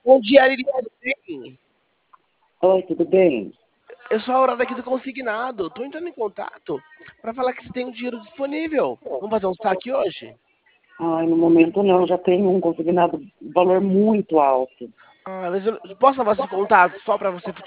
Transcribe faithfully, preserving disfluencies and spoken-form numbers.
Bom dia, Lili, tudo bem? Oi, tudo bem? Eu sou a Aurora aqui do Consignado. Tô entrando em contato para falar que você tem um dinheiro disponível. Vamos fazer um saque hoje? Ai, no momento não, já tenho um consignado valor muito alto. Ah, mas eu posso dar esse contato só para você